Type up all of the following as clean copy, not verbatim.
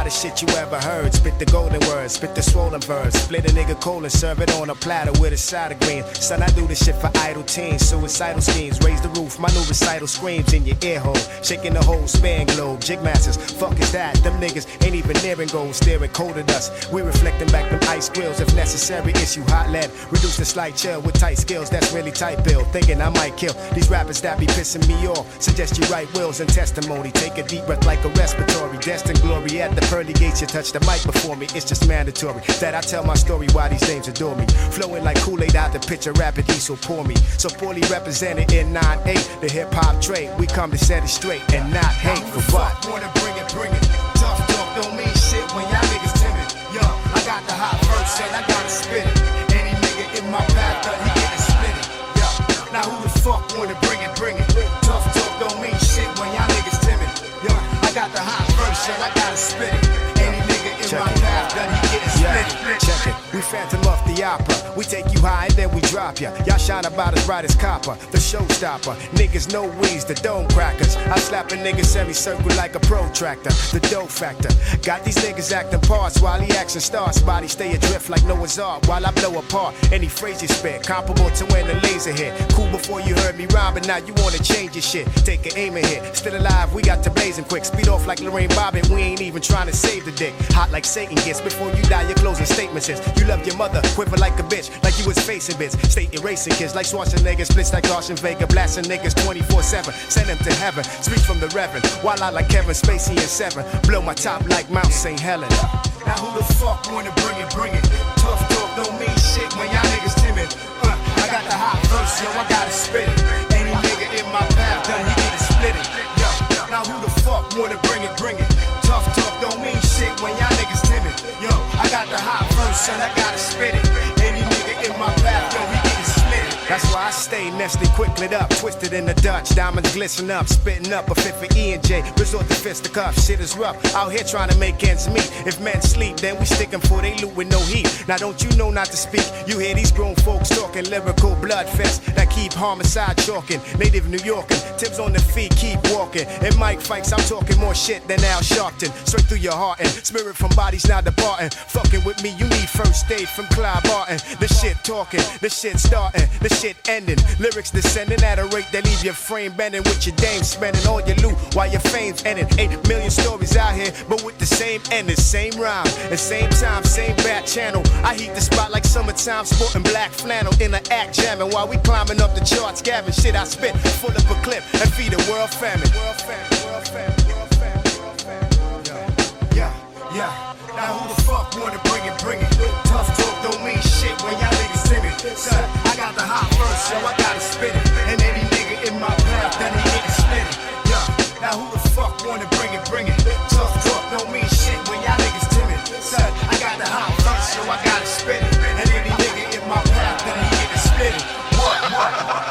hottest shit you ever heard. Spit the golden words, spit the swollen verse. Split a nigga cold and serve it on a platter with a side of green. Son, I do this shit for idle teens, suicidal schemes. Raise the roof, my new recital screams in your ear hole. Shaking the whole span globe. Jig masters, fuck is that? Them niggas ain't even nearing gold, staring cold at us. We reflecting back them ice grills. If necessary, issue hot lead. Reduce the slight chill with tight skills, that's really tight bill. Thinking I might kill these rappers that be pissing me off. Suggest you write wills and testimony. Take a deep breath like a respiratory. Destined glory at the pearly gates. You touch the mic before me. It's just mandatory that I tell my story why these names adore me. Flowing like Kool-Aid out the pitcher rapidly, so pour me. So poorly represented in 9-8. The hip-hop trade, we come to set it straight and not hate for what? Wanna bring it, bring it. Tough talk don't mean shit when y'all niggas timid. Yo, I got the hot verse and I gotta spit it. Any nigga in my path, he getting split it. Yo, now who the fuck wanna bring it, bring it. Tough talk don't mean shit when y'all niggas timid. Yo, I got the hot verse and I gotta spit it. Any nigga in my path, he getting split it. Check it, we phantom off the opera. We take you high and then we drop ya. Y'all shine about as bright as copper, the showstopper. Niggas know we's the dome crackers. I slap a nigga semicircle like a protractor, the dough factor. Got these niggas acting parts while the action starts. Body stay adrift like Noah's Ark while I blow apart. Any phrase you spit, comparable to when the laser hit. Cool before you heard me rhyme, but now you wanna change your shit. Take an aim and hit. Still alive, we got to blazing quick. Speed off like Lorraine Bobbitt, we ain't even trying to save the dick. Hot like Satan gets. Before you die, your closing statement is you love your mother, quiver like a bitch, like you was facing bits. State erasing kids like Schwarzenegger, splits like Carson Vega, blasting niggas 24/7. Send them to heaven, speak from the Reverend. While I like Kevin Spacey and Seven, blow my top like Mount St. Helen. Now who the fuck wanna bring it, bring it. Tough talk don't mean shit when y'all niggas timid. I got the hot verse, yo, I gotta spit it. Any nigga in my path, he get it split it. Yo, now who the fuck wanna bring it, bring it. Tough talk don't mean shit when y'all niggas timid. Yo, I got the hot verse and I gotta spit it. Any nigga in my path, he get it split it. That's why I stay nested, quick lit up, twisted in the Dutch, diamonds glisten up, spitting up a fit for E&J, resort to fisticuffs. Shit is rough, out here trying to make ends meet. If men sleep, then we stick 'em for they loot with no heat. Now don't you know not to speak? You hear these grown folks talking lyrical blood fest that keep homicide chalking. Native New Yorker, tips on the feet, keep walking. In mic fights, I'm talking more shit than Al Sharpton. Straight through your heart and spirit from bodies now departing. Fucking with me, you need first aid from Clive Barton. The shit talking, the shit starting, the shit ending. Lyrics descending at a rate that leave your frame bending with your dame spending all your loot while your fame's ending. 8 million stories out here, but with the same ending, same rhyme, and same time, same bad channel. I heat the spot like summertime, sporting black flannel in an act jamming while we climbing up the charts, gabbing shit I spit full of a clip and feed a world famine. World famine, world famine, world famine, world famine. Yeah, yeah. Now who the fuck wanna bring it, bring it. Tough talk don't mean shit when y'all niggas timid. Son, I got the hot verse, so I gotta spit it. And any nigga in my path, he get it split it. Yeah, now who the fuck wanna bring it, bring it. Tough talk don't mean shit when y'all niggas timid. Son, I got the hot verse, so I gotta spit it. And any nigga in my path, he get it split it. What?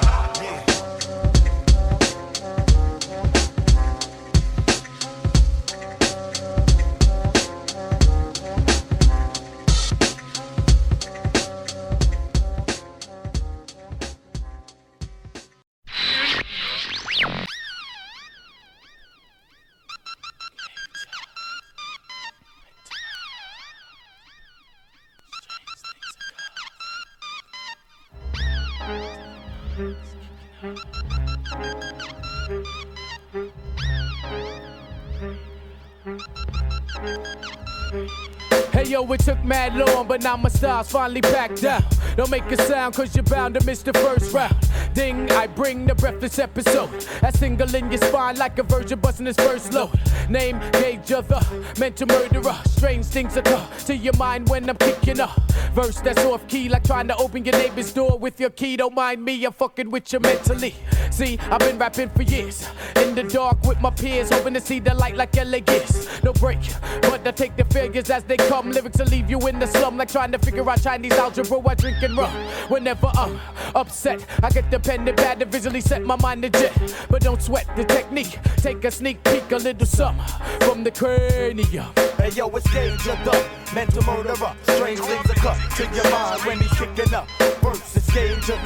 Hey yo, it took mad long, but now my style's finally packed down. Don't make a sound, cause you're bound to miss the first round. Ding, I bring the breathless episode. That single in your spine like a virgin busting his first load. Name, gauge of the mental murderer. Strange things occur to your mind when I'm kicking up. Verse that's off key, like trying to open your neighbor's door with your key. Don't mind me, I'm fucking with you mentally. See, I've been rapping for years. In the dark with my peers, hoping to see the light like LA gets. No break, but I take the failures as they come. Lyrics will leave you in the slum, like trying to figure out Chinese algebra while drinking rum. Whenever I'm upset, I get the pen and pad to visually set my mind to jet. But don't sweat the technique, take a sneak peek, a little something from the cranium. Hey yo, it's Gage of the mental murderer. Strange things occur to your mind when he's kicking up. First, it's Gage of the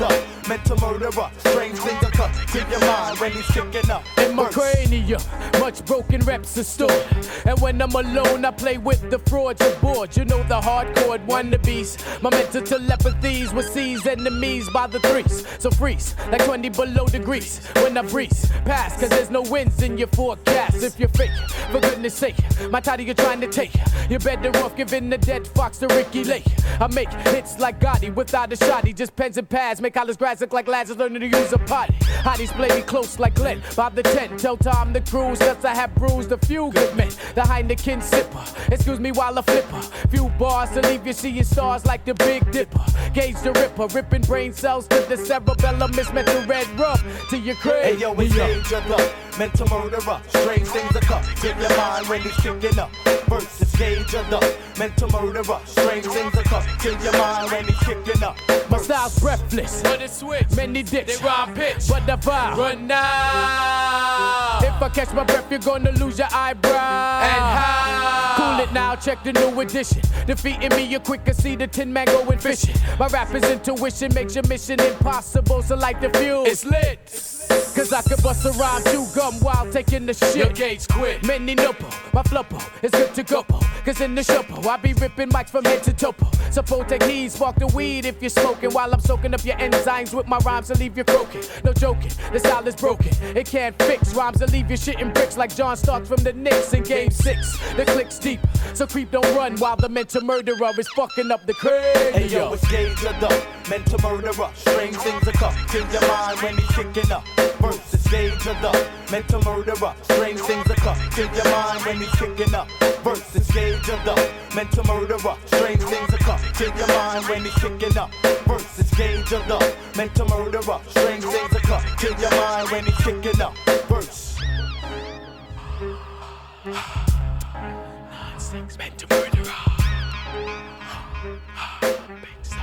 mental murderer. Strange things occur to your mind when he's kicking up. In my cranium, much broken reps are stored. And when I'm alone, I play with the frauds and boards. You know the hardcore wannabes. My mental telepathies will seize enemies by the threes. So freeze, like 20 below degrees. When I breeze past, cause there's no winds in your forecast. If you're fake, for goodness sake, my title you're trying to take. You're better off giving the dead fox to Ricky Lake. I make hits like Gotti without a shotty. Just pens and pads, make college grads look like lads learning to use a potty. Hotties play me close like Glenn. Bob the 10, tell Tom the cruise, cause I have bruised a few good men. The Heineken sipper, excuse me while I flip her. Few bars to leave you seeing stars like the Big Dipper. Gauge the Ripper, ripping brain cells to the cerebellum. It's meant to red rub to your crib. Hey yo, it's Gauge the mental murderer. Strange things occur to your mind when he's kicking up. First it's Gauge the mental murderer. Strange things occur to your mind when he's kicking up. My style's breathless, but it's switch. Many dicks, they rhyme pitch, but the vibe run now. If I catch my breath, you're gonna lose your eyebrow. And how? Cool it now, check the new edition. Defeating me, you're quicker, see the tin man going fishing. My rapper's intuition makes your mission impossible, so light the fuse. It's lit. Cause I could bust a rhyme, chew gum while taking the shit. Your gauge quit. Many nopo, my floppo is good to go. Cause in the shopo, I be ripping mics from head to topo. Suppose take heed, spark the weed if you're smoking. While I'm soaking up your enzymes with my rhymes to leave you croaking. No joking, the style is broken. It can't fix rhymes to leave you shitting bricks like John Starks from the Knicks in Game 6. The click's deep, so creep don't run while the mental murderer is fucking up the cranium. Hey yo, it's Gauge the mental murderer. Strange things occur to your mind when he's kicking up. First it's Gauge the mental murderer. Strange things occur to your mind when he's kicking up. First it's Gauge the mental murderer. Strange things occur to your mind when he's kicking up. First it's Gauge the mental murderer. Strange things occur to your mind when he's kicking up. First nonsense mental murderer. Big stuff.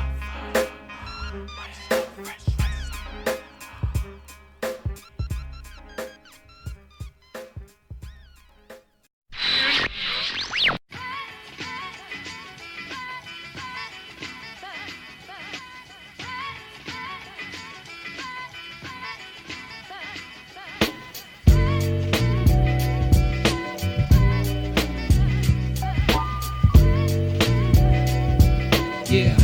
Yeah.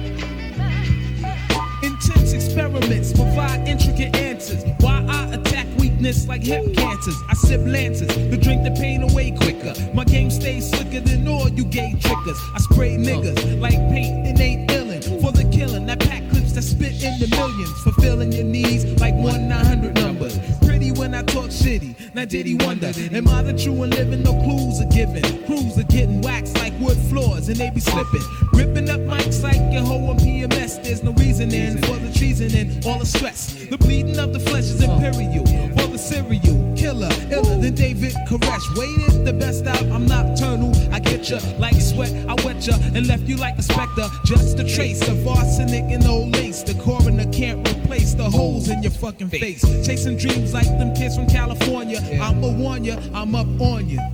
Intense experiments provide intricate answers. Why I attack weakness like hip cancers. I sip lances to drink the pain away quicker. My game stays slicker than all you gay trickers. I spray niggas like paint and ain't illin' for the killing. That pack clips that spit in the millions, fulfilling your needs like 1-900 numbers. Pretty when I talk shitty, now did he wonder, am I the true and living? No clues are given. Crews are getting waxed like wood floors and they be slipping. Ripping up mics like your hoe on PMS. There's no reasoning for the treason and all the stress. The bleeding of the flesh is imperial. For the serial killer, iller than David Koresh. Waited the best out, I'm nocturnal. I get ya like sweat, I wet ya and left you like a specter. Just a trace of arsenic and old lace. The coroner can't replace the holes in your fucking face. Chasing dreams like them kids from California. I'ma warn ya, I'm up on ya.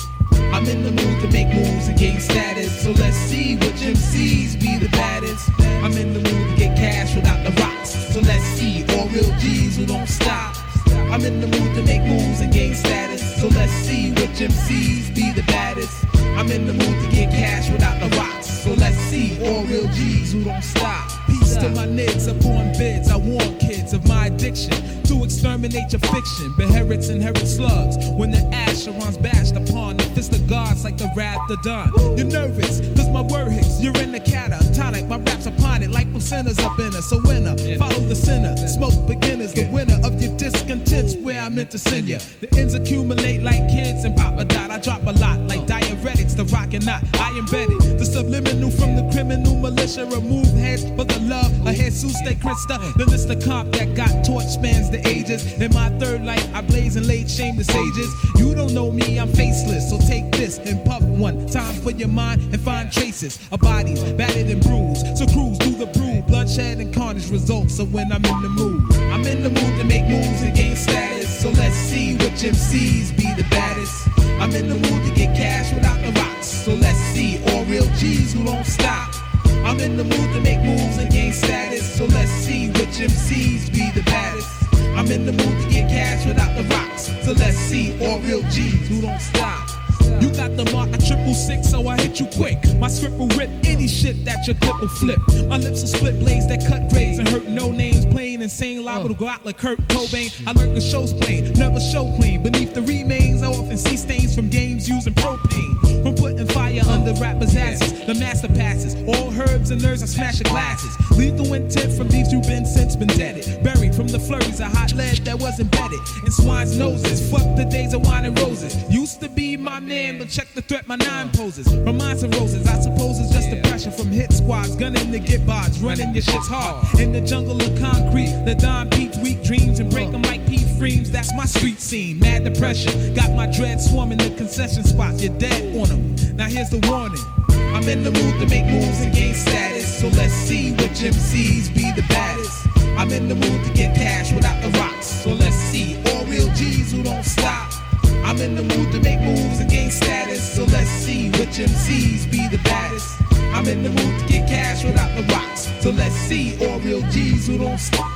I'm in the mood to make moves and gain status. So let's see which MCs be the baddest. I'm in the mood to get cash without the rocks. So let's see all real G's who don't stop. I'm in the mood to make moves and gain status. So let's see which MCs be the baddest. I'm in the mood to get cash without the rocks. So let's see all real G's who don't stop. Peace to my niggas upon bids. I warn kids of my addiction to exterminate your fiction. Beherits inherit slugs when the Asheron's bashed upon the fist of gods like the wrath of dawn. You're nervous, cause my word hits. You're in the catatonic, my raps upon it like sinners up in us. So winner, follow the sinner. Smoke beginners, the winner of your discontents where I meant to send you. The ends accumulate like kids and Papa Dot. I drop a lot like diuretics, the rock and not. I embedded the subliminal from the criminal militia. Remove heads for the love of Jesus de Christa. The list of comp that got torch spans the ages. In my third life, I blaze and laid shame the sages. You don't know me, I'm faceless. So take this and puff one time for your mind and find traces of bodies battered and bruised. So cruise through the brew, bloodshed and carnage results. So when I'm in the mood, I'm in the mood to make moves and gain status. So let's see which MCs be the baddest. I'm in the mood to get cash without the rocks. So let's see all real G's who don't stop. I'm in the mood to make moves and gain status. So let's see which MC all real G's who don't stop. You got the mark at 666, so I hit you quick. My script will rip any shit that your clip will flip. My lips will split blades that cut grades and hurt no names. Plain insane, liable to go out like Kurt Cobain. I learned the show's plain, never show clean. Beneath the remains, I often see stains from games using propane. From putting fire under rappers' asses, the master passes. All herbs and nerves, I smash the glasses. Lethal intent from these you've been since been deaded. Buried from the flurries of hot lead that was embedded in swine's noses. Fuck the days of wine and roses. Used to be my man, but check the threat my nine poses. From mines and roses, I suppose it's just the pressure from hit squads. Gunning to get bods, running your shit's hard. In the jungle of concrete, the Don Pete's weak dreams and break them like Pete Freems. That's my street scene, mad depression. Got my dread swarming the concession spots. You're dead on them. Now here's the warning. I'm in the mood to make moves and gain status. So let's see which MCs be the baddest. I'm in the mood to get cash without the rocks. So let's see all real G's who don't stop. I'm in the mood to make moves and gain status. So let's see which MCs be the baddest. I'm in the mood to get cash without the rocks. So let's see all real G's who don't stop.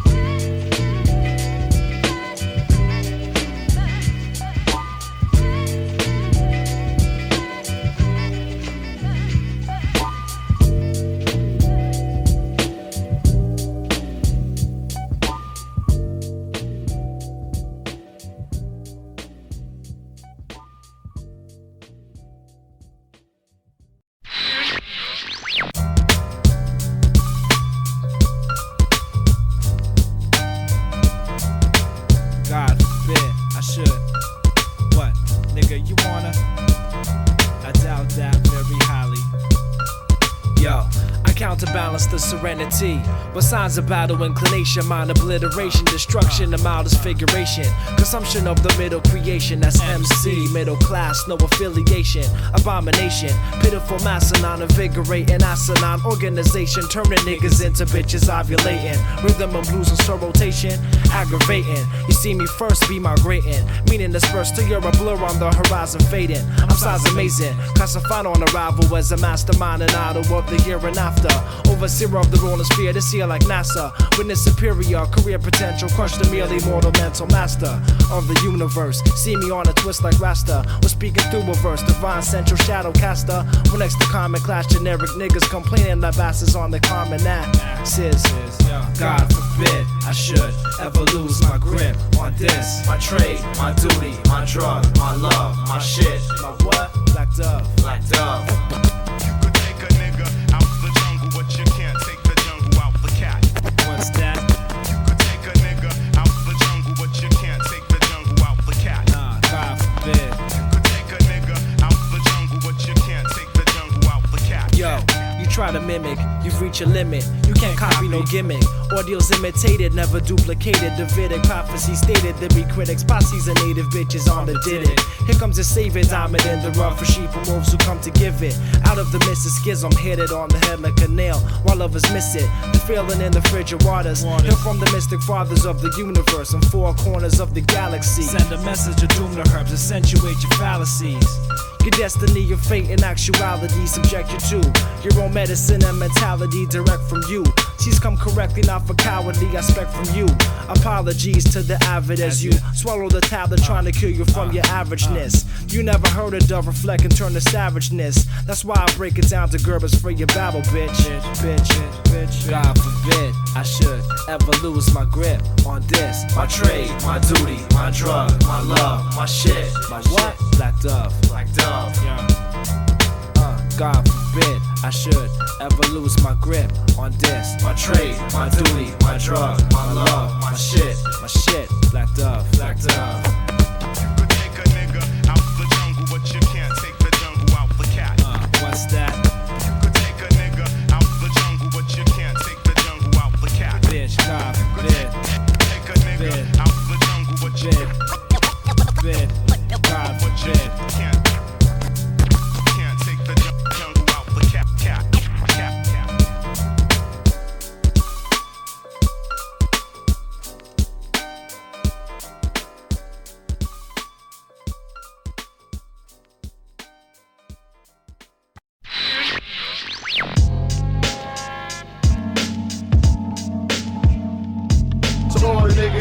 Serenity, but signs of battle, inclination, mind obliteration, destruction, the mildest figuration, consumption of the middle creation, that's MC, middle class, no affiliation, abomination, pitiful massa, non-invigorating, asinine organization, turning niggas into bitches ovulating, rhythm and blues and slow rotation, aggravating, you see me first, be migrating, meaning dispersed till you're a blur on the horizon fading, I'm size amazing, classified on arrival as a mastermind and idol of the year and after, overseer of the rolling sphere, this year like NASA. Witness superior career potential, crush the merely mortal mental master of the universe. See me on a twist like Rasta. We're speaking through a verse, divine central shadow caster. When next to common class, generic niggas complaining that bastards on the common axis. God forbid I should ever lose my grip on this. My trade, my duty, my drug, my love, my shit. My what? Black Dove. Black Dove. What's that? You could take a nigga out the jungle, but you can't take the jungle out the cat. Nah, God forbid. You could take a nigga out the jungle, but you can't take the jungle out the cat. Yo, you try to mimic, you've reached a limit. You can't copy no gimmick. Ordeals imitated, never duplicated. Davidic prophecy stated there be critics, posses and native bitches on the did it. Here comes the savior, diamond in the rough for sheep and wolves who come to give it. Out of the midst of schism, hit it on the head like a nail, while others miss it. The feeling in the frigid waters. Hear from the mystic fathers of the universe and four corners of the galaxy. Send a message of doom to herbs, accentuate your fallacies. Your destiny, your fate, and actuality subject you to your own medicine and mentality direct from you. She's come correctly, not for cowardly, I expect from you. Apologies to the avid as you swallow the tablet trying to kill you from your averageness. You never heard a dove reflect and turn to savageness. That's why I break it down to Gerbers for your babble, bitch. God forbid I should ever lose my grip on this. My trade, my duty, my drug, my love, my shit. My what? Black Dove. Black Dove. God forbid I should ever lose my grip on this. My trade, my duty, my drug, my love, my shit. My shit. Black Dove. Black Dove. You could take a nigga out the jungle, but you can't take the jungle out the cat. What's that? You could take a nigga out the jungle, but you can't take the jungle out the cat. Bitch, God forbid. Take a nigga out the jungle, but you can't. God forbid. Can't take the jungle out the cat.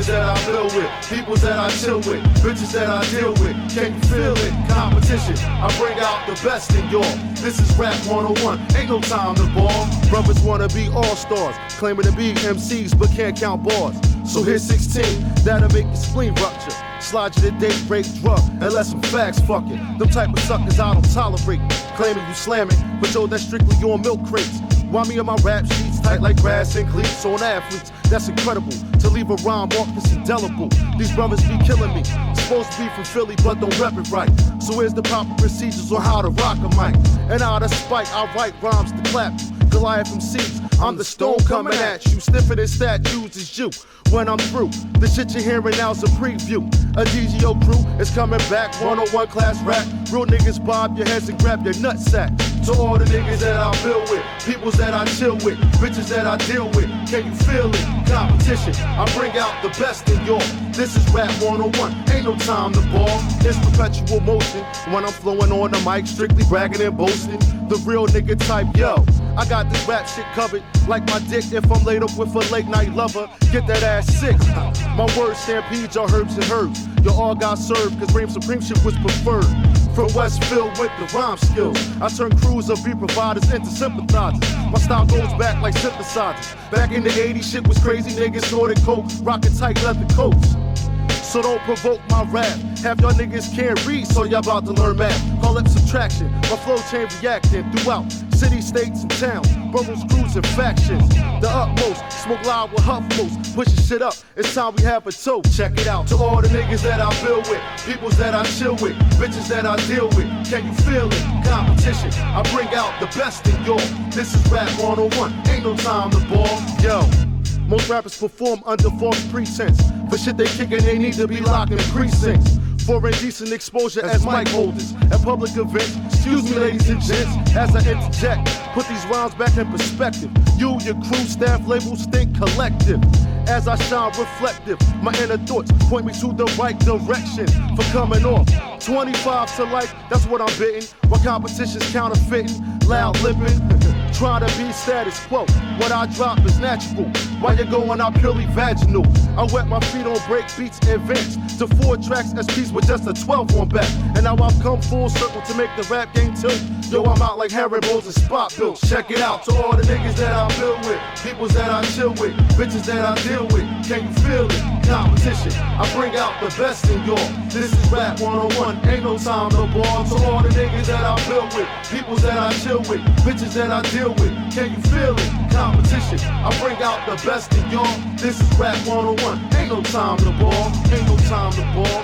niggas that I build with, peoples that I chill with, bitches that I deal with. Can you feel it? Competition, I bring out the best in y'all. This is rap 101, ain't no time to ball. Brothers wanna be all-stars, claiming to be MCs but can't count bars. So here's 16, that'll make your spleen rupture. Slide you to date, rape, drug, and let some facts fuck it. Them type of suckers I don't tolerate. Claiming you slamming, but yo, that's strictly on milk crates. Why me and my rap sheets tight like grass and cleats on athletes? That's incredible. To leave a rhyme mark that's indelible. These brothers be killing me. Supposed to be from Philly, but don't rep it right. So here's the proper procedures on how to rock a mic. And out of spite, I write rhymes to clap you. Goliath MCs, I'm the stone coming at you. Stiffer than statues is you. When I'm through, the shit you're hearing now's a preview. A DGO crew is coming back, 101 class rap. Real niggas bob your heads and grab your nutsack. To all the niggas that I build with, peoples that I chill with, bitches that I deal with. Can you feel it? Competition, I bring out the best in y'all. This is rap 101, ain't no time to ball. It's perpetual motion when I'm flowing on the mic, strictly bragging and boasting. The real nigga type, yo. I got this rap shit covered, like my dick if I'm laid up with a late night lover. Get that ass sick. My words stampedes are herbs and herbs. You all got served, cause Reign Supreme shit was preferred. From Westfield with the rhyme skills, I turn crews of beat providers into sympathizers. My style goes back like synthesizers. Back in the 80s, shit was crazy, niggas snorted coke, rockin' tight leather coats. So don't provoke my rap. Half y'all niggas can't read, so y'all about to learn math. Call it subtraction. My flow chain reacting throughout city, states, and towns. Boroughs, crews, and factions. The utmost, smoke loud with HuffMost. Pushing shit up, it's time we have a toast. Check it out. To all the niggas that I build with, peoples that I chill with, bitches that I deal with. Can you feel it? Competition, I bring out the best in y'all. This is rap 101, ain't no time to ball. Yo. Most rappers perform under false pretense. For shit they kickin', they need to be locked in precincts. For indecent exposure as mic holders at public events. Excuse me, ladies and gents, as I interject. Put these rhymes back in perspective. You, your crew, staff, labels, think collective. As I shine reflective, my inner thoughts point me to the right direction for coming off. 25 to life, that's what I'm bidding. While competition's counterfeiting, loud lipping. Try to be status quo. What I drop is natural. While you're going out purely vaginal. I wet my feet on break beats and vents. To 4 tracks SPs with just a 12 on back. And now I've come full circle to make the rap game tilt. Yo, I'm out like herringbowls and spot bills. Check it out. To all the niggas that I build with, peoples that I chill with, bitches that I deal with. Can you feel it? Competition, I bring out the best in y'all. This is rap 101, ain't no time to ball. To all the niggas that I build with, peoples that I chill with, bitches that I deal with. Can you feel it? Competition, I bring out the best in y'all. This is rap 101, ain't no time to ball. Ain't no time to ball.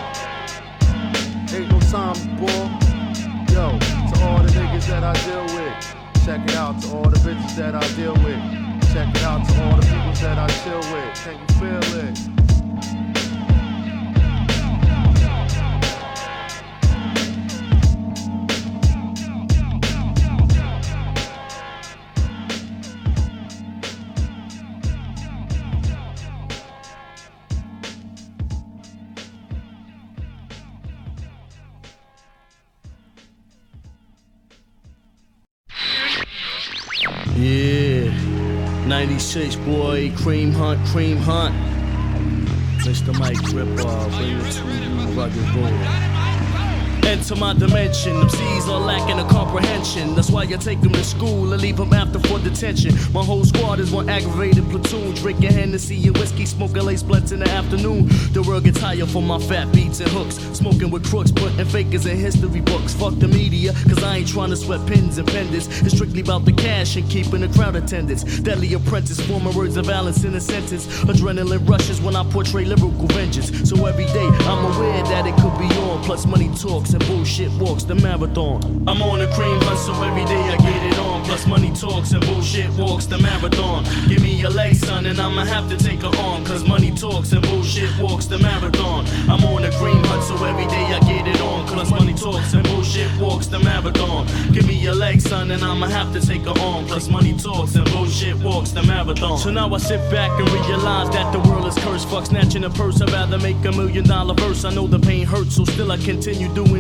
Ain't no time to ball. Yo, to all the niggas that I deal with, check it out. To all the bitches that I deal with, check it out. To all the people that I chill with, can you feel it? Yeah, 96 boy, cream hunt. Mr. Mike Ripper, bring it to you, rugged boy. Enter my dimension, them C's are lacking a comprehension. That's why you take them to school and leave them after for detention. My whole squad is one aggravated platoon, drinking Hennessy and whiskey, smoking lace blunts in the afternoon. The world gets higher for my fat beats and hooks, smoking with crooks, putting fakers in history books. Fuck the media, cause I ain't trying to sweat pins and pendants. It's strictly about the cash and keeping the crowd attendance. Deadly apprentice, forming words of balance in a sentence. Adrenaline rushes when I portray lyrical vengeance. So every day I'm aware that it could be on. Plus money talks and bullshit walks the marathon. I'm on a cream hunt, so every day I get it on. Plus money talks and bullshit walks the marathon. Give me a leg, son, and I'ma have to take her on. Cause money talks and bullshit walks the marathon. I'm on a cream hunt, so every day I get it on. Plus money talks and bullshit walks the marathon. Give me a leg, son, and I'ma have to take her on. Plus money talks and bullshit walks the marathon. So now I sit back and realize that the world is cursed. Fuck snatching a purse, I'd rather make $1 million verse. I know the pain hurts, so still I continue doing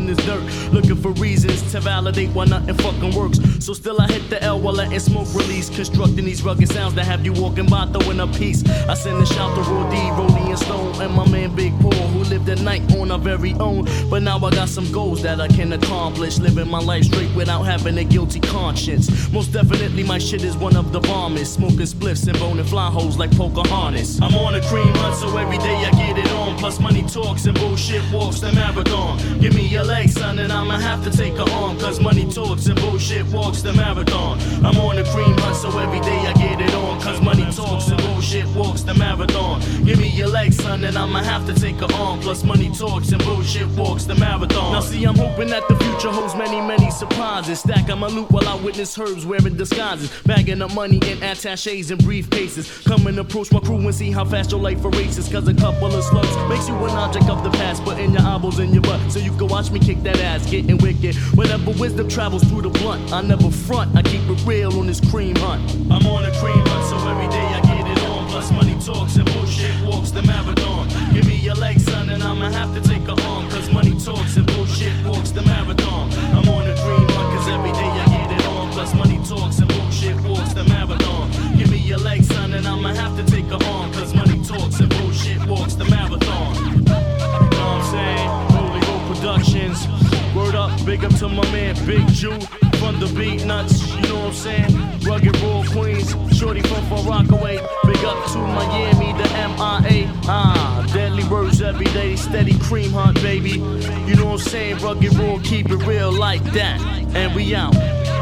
in this dirt, looking for reasons to validate why nothing fucking works. So still I hit the L while letting smoke release, constructing these rugged sounds that have you walking by throwing a piece. I send a shout to Raw D, Rollie and Stone, and my man Big Paul, who lived at night on our very own. But now I got some goals that I can accomplish, living my life straight without having a guilty conscience. Most definitely my shit is one of the bombest, smoking spliffs and boning fly holes like Pocahontas. I'm on a cream hunt, so every day I get it on. Plus money talks and bullshit walks the marathon. Give me your leg, son, and I'ma have to take her on. Cause money talks and bullshit walks the marathon. I'm on a cream hunt, so every day I get it on. Cause money talks and bullshit walks the marathon. Give me your leg, son, and I'ma have to take her on. Plus money talks and bullshit walks the marathon. Now see, I'm hoping that the future holds many, many surprises. Stacking my loot while I witness herbs wearing disguises. Bagging up money in attachés and briefcases. Come and approach my crew and see how fast your life erases. Cause a couple of slugs makes you an object of the past. Putting your eyeballs in your butt so you can watch me kick that ass, getting wicked. Whenever wisdom travels through the blunt, I never front, I keep it real on this cream hunt. I'm on a cream hunt, so every day I get it on. Plus money talks and bullshit walks the marathon. Give me your leg, son, and I'ma have to take her on. Cause money talks and bullshit walks the marathon. I'm on a cream hunt, cause every day I get it on. Plus money talks and bullshit walks the marathon. Give me your leg, son, and I'ma have to take her on. Cause money talks and bullshit walks the marathon. You know what I'm saying? Holy Go Productions. Word up, big up to my man Big Jew from the Beat Nuts, you know what I'm saying? Rugged Raw Queens, shorty from Far Rockaway. Big up to Miami, the MIA. Deadly words every day, steady cream hunt, baby. You know what I'm saying? Rugged Raw, keep it real like that. And we out.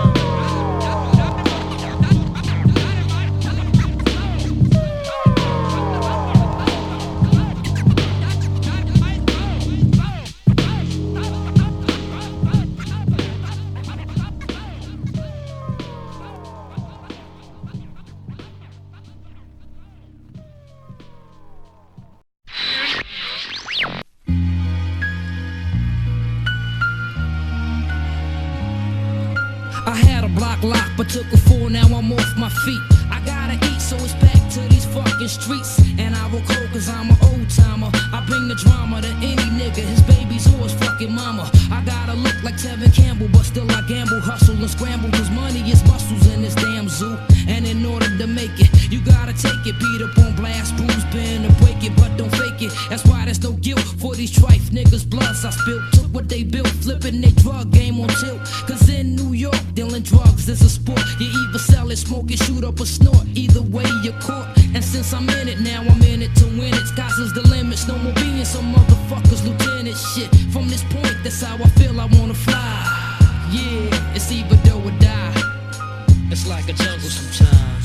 Lock, but took a fall, now I'm off my feet. I gotta eat, so it's back to these fucking streets. And I will cold cause I'm an old timer. I bring the drama to any nigga, his baby's horse fucking mama. I gotta look like Tevin Campbell, but still I gamble, hustle and scramble. Cause money is muscles in this damn zoo. And in order to make it, you gotta take it. Beat up on blast, bruise, bend and break it, but don't fake it. That's why there's no guilt for these trife niggas' bloods I spilled. Took what they built, flipping their drug game on tilt. Cause in New York, dealing drugs is a sport. You either sell it, smoke it, shoot up or snort. Either way you're caught. And since I'm in it now, I'm in it to win it. Sky's is the limits, no more being some motherfuckers lieutenant shit. From this point, that's how I feel I wanna fly. Yeah, it's either do or die. It's like a jungle sometimes.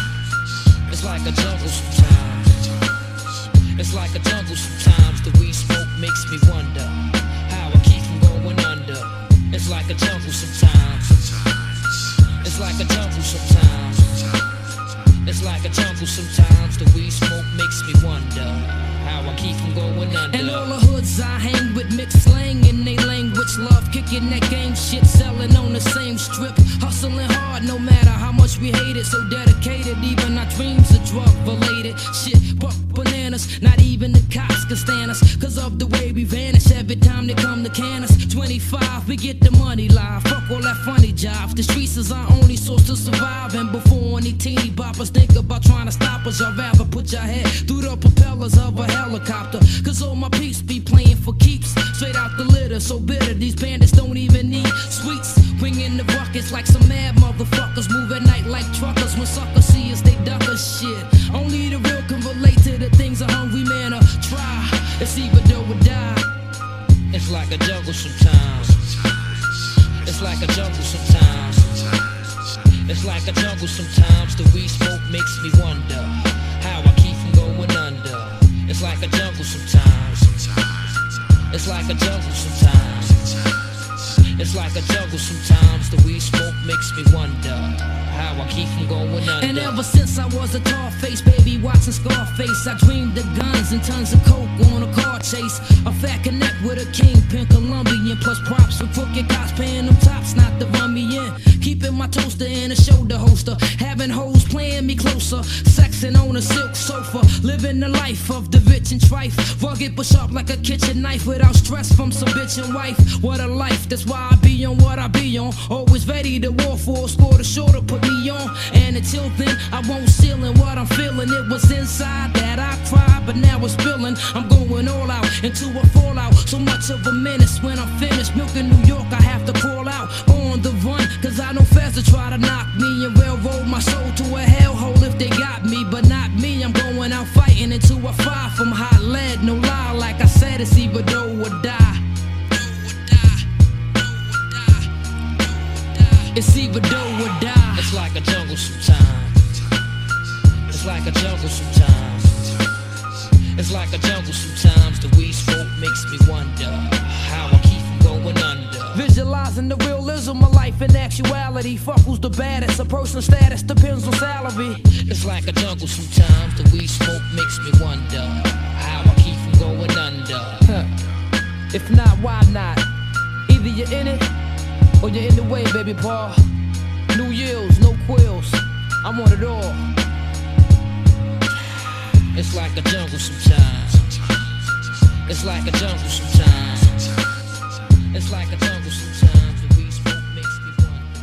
It's like a jungle sometimes. It's like a jungle sometimes. The weed smoke makes me wonder how I keep from going under. It's like a jungle sometimes. It's like a jungle sometimes. It's like a jungle sometimes. The weed smoke makes me wonder how I keep from going under. And all the hoods I hang with mixed slang in they language. Love kicking that gang shit, selling on the same strip. Hustling hard no matter how much we hate it. So dedicated, even our dreams are drug related. Shit, buck bananas, not even the cops can stand us. Cause of the way we vanish every time they come to can us. 25, we get the money live. Fuck all that funny jive. The streets is our only source to survive. And before any teeny boppers think about trying to stop us, I'd rather put your head through the propellers of a helicopter. Cause all my peeps be playing for keeps. Straight out the litter, so bitter. These bandits don't even need sweets. Bringing the buckets like some mad motherfuckers. Move at night like truckers. When suckers see us, they duck us shit. Only the real can relate to the things a hungry man or try. It's either do or die. It's like a jungle sometimes. It's like a jungle sometimes. It's like a jungle sometimes. The weed smoke makes me wonder how I keep from going under. It's like a jungle sometimes. It's like a jungle sometimes. It's like a jungle sometimes. The weed smoke makes me wonder how I keep from going under. And ever since I was a tall face, baby, watching Scarface, I dreamed of guns and tons of coke on a car chase. A fat connect with a kingpin Colombian, plus props for crooked cops paying them tops not to run me in. Keep keeping my toaster in a shoulder holster. Having hoes playing me closer. Sexing on a silk sofa. Living the life of the rich and trife. Rugged but sharp like a kitchen knife. Without stress from some bitch and wife. What a life, that's why I be on what I be on. Always ready to war for a score to short to put me on. And until then, I won't seal in what I'm feeling. It was inside that I cried, but now it's spilling. I'm going all out into a fallout. So much of a menace when I'm finished. Milking New York, I have to crawl out on the run. Cause I know fast to try to knock me and railroad my soul to a hellhole if they got me. But not me, I'm going out fighting until I fire from hot lead. No lie, like I said, it's either do or die. It's either do or die. It's like a jungle sometimes. It's like a jungle sometimes. It's like a jungle sometimes. The weed smoke makes me wonder how I keep from going under. Visualizing the realism of life in actuality. Fuck who's the baddest. A person's status depends on salary. It's like a jungle sometimes. The weed smoke makes me wonder how I keep from going under. If not, why not? Either you're in it or you're in the way, baby Paul. New yields, no quills. I want it all. It's like a jungle sometimes. It's like a jungle sometimes. It's like a jungle sometimes. The weed smoke makes me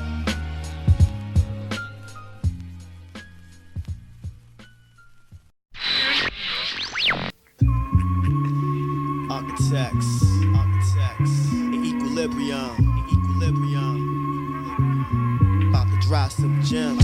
wonder. Architects, equilibrium. About to drop some gems.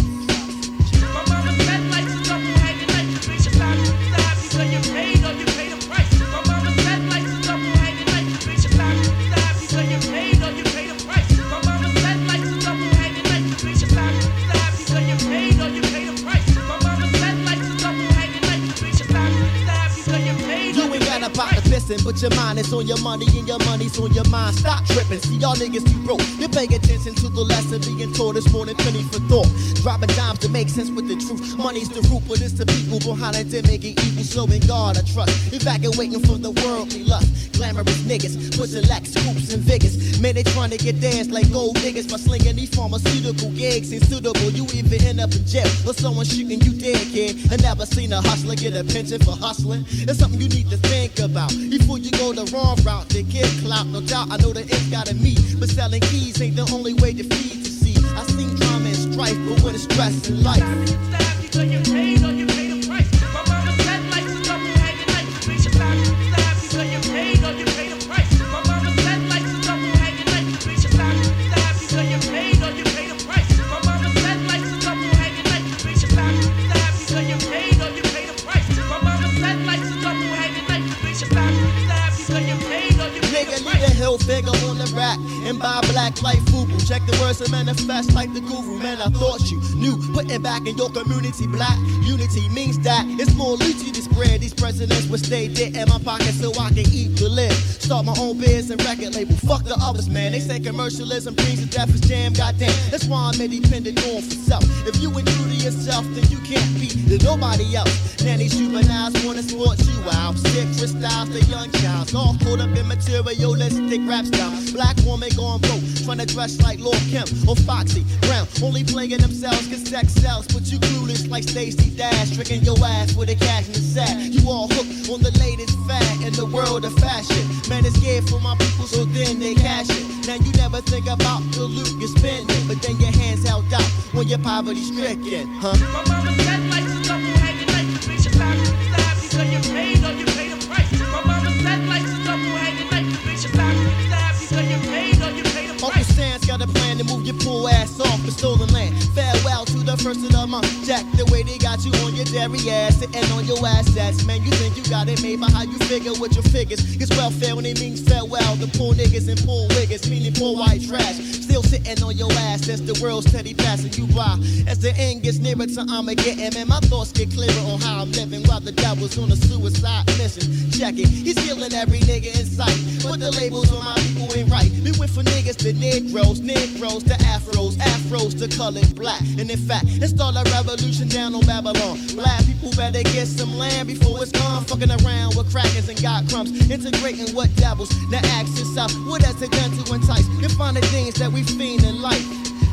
My mama said life's a double hanging knife. Reach your side, either you paid or you pay the price. My mama said life's a double hanging knife. Reach your side, either you paid or you pay the price. My mama said life's a double hanging knife. Reach your side, either you paid or you pay the price. My mama said life's a double hanging knife. Reach your side, either you paid. You ain't got about to listen, but your mind is on your money and your money's on your mind. Stop tripping, see y'all niggas too broke. You pay attention to the lesson being taught this morning, penny for thought. Dropping dimes to make sense with the truth. Money's the root, but it's the people behind it that make it evil. So in God I trust, evacuating from the worldly lust. Glamorous niggas, pushing lax scoops and vigors. Man, they trying to get theirs like gold niggas by slinging these pharmaceutical gigs. Ain't suitable, you even end up in jail or someone shooting you dead, kid. I never seen a hustler get a pension for hustling. It's something you need to think about before you go the wrong route. They get clout, no doubt. I know the end gotta meet, but selling keys ain't the only way to feed to see. I seen drama and strife, but when it's stress in life. Either you paid or you pay the price. My mama said life's a double hanging knife. Reach your side, either you paid or you pay the price. My mama said life's a double hanging knife. Reach your side, either you paid or you pay the price. My mama said life's a double hanging knife. Reach your side, either you paid or you pay the price. My mama said life's a double hanging knife. Reach your side, either you paid or you pay the price. Nigga, leave the hill figure on the rack and buy black like FUBU. Check the words and manifest like the guru. Man, I thought you knew. Putting back in your community, black unity means that it's more lucid to spread. These presidents would stay dead in my pocket so I can eat to live. Start my own biz and record label. Fuck the others, man. They say commercialism brings to death is jam. Goddamn, that's why I'm independent on for self. If you ain't true to yourself, then you can't be to nobody else. Nanny juveniles wanna sport you out. Sick styles, the young childs. All caught up in materialistic rap style. Black woman going broke, trying to dress like Lord Kemp or Foxy Brown. Only playing themselves cause sex sells. But you clueless like Stacey Dash. Tricking your ass with a cash and the sack. You all hooked on the latest fad in the world of fashion. Man, it's scared for my people, so then they cash it. Now you never think about the loot you're spending, but then your hands held out when you're poverty stricken, huh? My mama said life's a double hanging knife. Reach your side, either you paid or you pay the price. My mama said life's a double hanging knife. Reach your side, either you paid or you pay the price. Uncle Sam's got a plan to move your poor ass off the stolen land. Farewell to the first of the month. Jack, the way they got you on your dairy ass, sitting on your assets. Man, you think you got it made by how you figure with your figures. It's welfare when it means farewell. The poor niggas and poor wiggers, meaning poor white trash. Still sitting on your ass as the world's steady passing you by. As the end gets nearer to Armageddon, man, my thoughts get clearer on how I'm living while the devil's on a suicide mission. Check it, he's killing every nigga in sight. But the labels on my people ain't right. We went from niggas to Negroes, Negroes to Afros, Afros to colored black. And in fact, let's start a revolution down on Babylon. Black people better get some land before it's gone. Fucking around with crackers and got crumbs. Integrating what devils. Now ask yourself, what has it done to entice? You find the things that we fiend in life.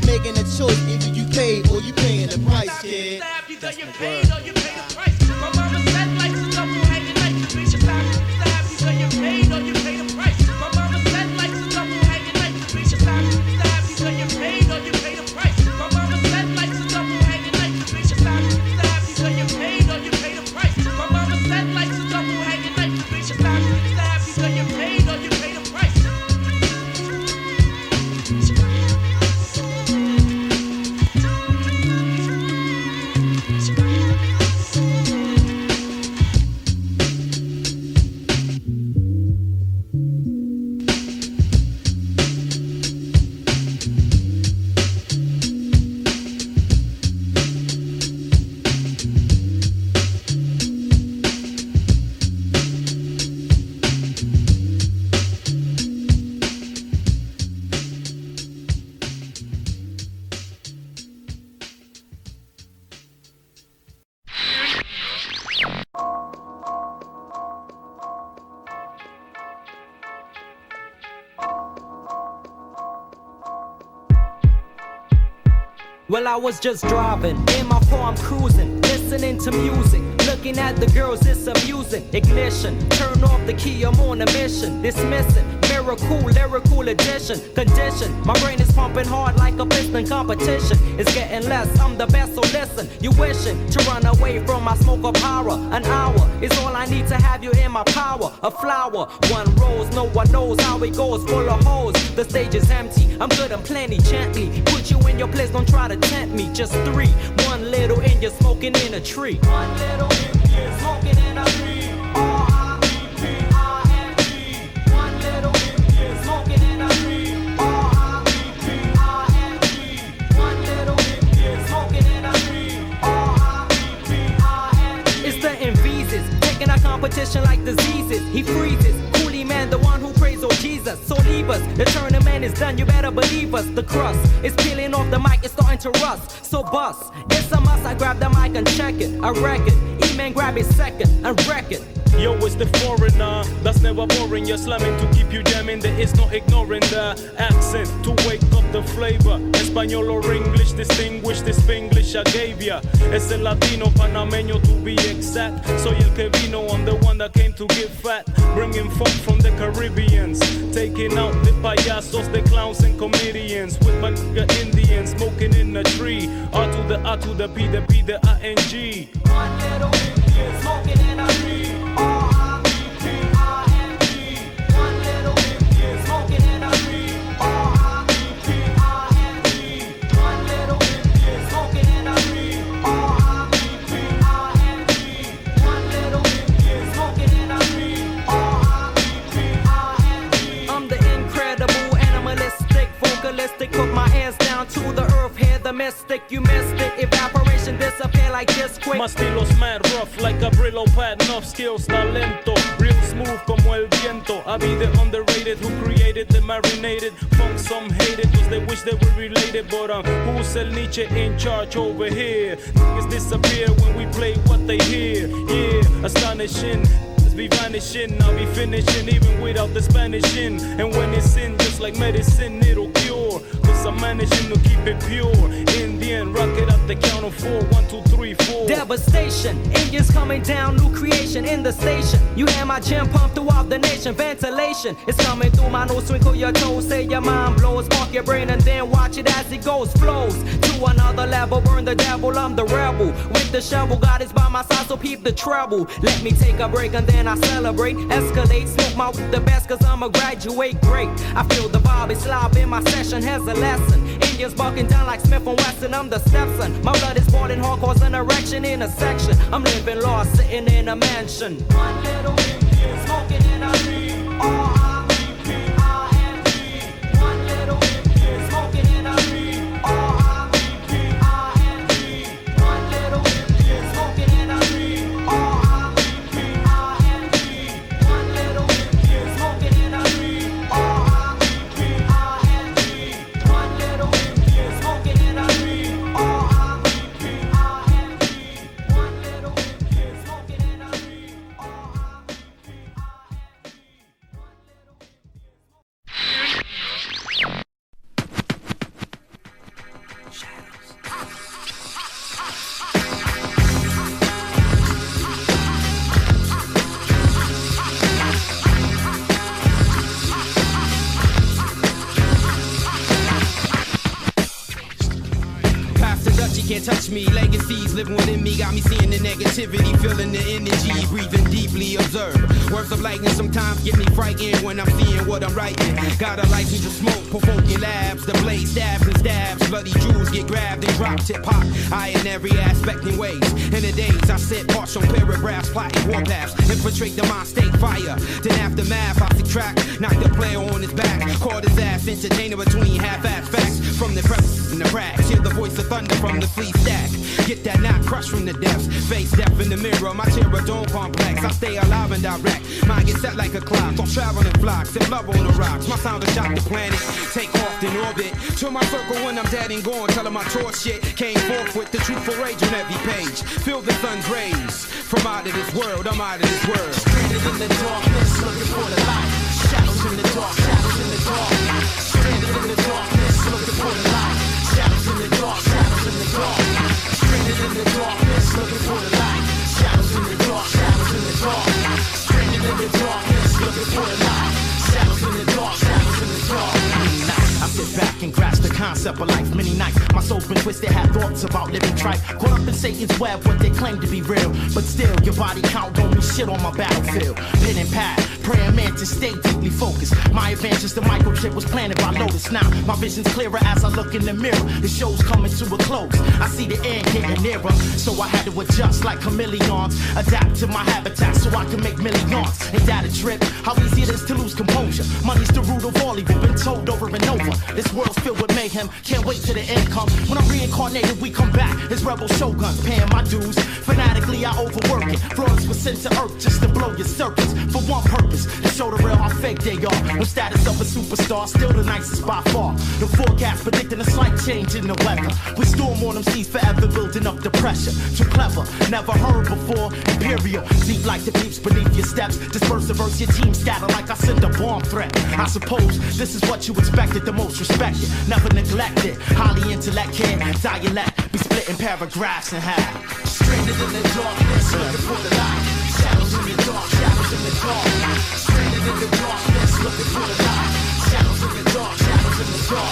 making a choice. Either you pay or you paying the price, kid. Either you paid or you pay the price. My mama said life's a double hanging knife. We should stop either you paid or you pay the price. My mama said life's a double hanging knife. We should stop either you paid or you pay the price. My mama said life's a double hanging knife. We should stop either you paid or you pay the price. My mama said life's a double hanging knife. We should stop either you paid or you pay the price. Well, I was just driving, in my car I'm cruising, listening to music, looking at the girls, it's amusing. Ignition, turn off the key, I'm on a mission. Dismissing, miracle, lyrical addition. Condition, my brain is pumping hard like a piston. Competition is getting less, I'm the best, so listen. You wishing to run away from my smoke of horror. An hour is all I need to have you in my power. A flower, one rose, no one knows how it goes, full of holes. The stage is empty, I'm good and plenty, gently put you in your place, don't try to tempt me. Just three, one little and you're smoking in a tree. One little and you're smoking in a tree. R-I-P-I-N-G. One little and you're smoking in a tree. R-I-P-I-N-G. One little and you're smoking in a tree. R-I-P-I-N-G. It's the Envises, taking our competition like diseases. He freezes, coolie man, the one who prays, oh Jesus. So leave us, the tournament is done, you better believe us. The crust is peeling off the mic, it's starting to rust. So bust, it's a must, I grab the mic and check it. I wreck it, E-man grab it second and wreck it. Yo, it's the foreigner that's never boring. You're slamming to keep you jamming. There is no ignoring the accent to wake up the flavor. Español or English, distinguish this Spanglish I gave ya. Es el latino panameño to be exact. Soy el que vino, I'm the one that came to get fat. Bringing funk from the Caribbeans, taking out the payasos, the clowns and comedians. With my Indians, smoking in a tree. R to the A to the P, the P, the I-N-G. One little Indian smoking in a tree. R-I-P-I-N-G. One little Indian smoking in a tree. R-I-P-I-N-G. One little Indian smoking in a tree. R-I-P-I-N-G. One little Indian smoking in a tree. R-I-P-I-N-G. I'm the incredible, animalistic, vocalistic. Put my hands down to the earth, hear the mystic. You missed it, evaporation disappear like this quick. My estilo's mad rough like a Brillo pad, enough skills, talento. Real smooth como el viento. I be the underrated who created the marinated funk. Some hate it cause they wish they were related. But who's El Nietzsche in charge over here? Niggas disappear when we play what they hear. Yeah, astonishing. Be vanishing, I'll be finishing even without the Spanish in. And when it's in, just like medicine, it'll cure. Cause I'm managing to keep it pure. Indian, rock it at the count of 4. 1, 2, 3, 4. Devastation, Indians coming down, new creation in the station. You hear my gym pump throughout the nation. Ventilation is coming through my nose, twinkle your toes, say your mind blows. Spark your brain and then watch it as it goes. Flows to another level, burn the devil, I'm the rebel. With the shovel, God is by my side, so peep the treble. Let me take a break and then I celebrate, escalate, smoke my with the best cause I'm a graduate great. I feel the vibe is live in my session, has a lesson. Indians bucking down like Smith and Wesson, I'm the Stepson. My blood is boiling hard, cause an erection in a section. I'm living lost, sitting in a mansion. One little Indian smoking in a tree. R-I-P-I-N-G. One little Indian smoking in a tree. R-I-P-I-N-G. One little Indian smoking in a tree. touch me. Legacies living within me, got me seeing the negativity, feeling the energy, breathing deeply, observe. Words of lightning sometimes get me frightened when I'm seeing what I'm writing. Got a license to smoke, provoking labs, the blaze stabs and stabs. Bloody jewels get grabbed and dropped, tip hop. I in every aspect and ways. In the days I sit partial paragraphs, plotting warpaths, infiltrate the mind state fire. Then aftermath, I subtract, knock the player on his back, caught his ass, entertainer between half-ass facts from the premises and the cracks. Hear the voice of thunder from the fleet stack. Get that knot crushed from the depths. Face death in the mirror, my terror dome complex. I stay alive and direct. Mind get set like a clock. Don't travel in flocks. If love on the rocks. My sound will shock the planet. Take off in orbit. To my circle when I'm dead and gone. Tell 'em my tour shit. Came forth with the truthful rage on every page. Feel the sun's rays. From out of this world, I'm out of this world. Stranded in the darkness, looking for the light. Shadows in the dark, shadows in the dark. Stranded in the darkness, looking for the light. Shadows in the dark, shadows in the dark. Stranded in the darkness, looking for the light. Shadows in the dark, shadows in the dark. Stranded in the darkness, looking for the light. Shadows in the dark, shadows in the dark. I sit back and grasp the concept of life many nights. My soul's been twisted, had thoughts about living tripe. Caught up in Satan's web, what they claim to be real. But still, your body count don't mean shit on my battlefield. Pen and pad, praying man to stay deeply focused. My advantage, the microchip was planted by Lotus. Now, my vision's clearer as I look in the mirror. The show's coming to a close. I see the end getting nearer. So I had to adjust like chameleons. Adapt to my habitat so I can make millions. Ain't that a trip? How easy it is to lose composure. Money's the root of all evil, been told over and over. This world's filled with mayhem, can't wait till the end comes. When I'm reincarnated, we come back as rebel shoguns, paying my dues. Fanatically, I overwork it. Florids were sent to earth just to blow your circuits. For one purpose, to show the real how fake they are. No status of a superstar, still the nicest by far. The forecast predicting a slight change in the weather. We storm on them seas forever, building up the pressure. Too clever, never heard before. Imperial, deep like the deeps beneath your steps. Disperse the verse, your team scatter like I send a bomb threat. I suppose this is what you expected, the most respected, never neglected. Highly intellect, kid, dialect, be split in paragraphs in half. Stranded in the darkness, looking for the light. Shadows in the dark, shadows in the dark. Stranded in the darkness, looking for the light. Shadows in the dark, shadows in the dark.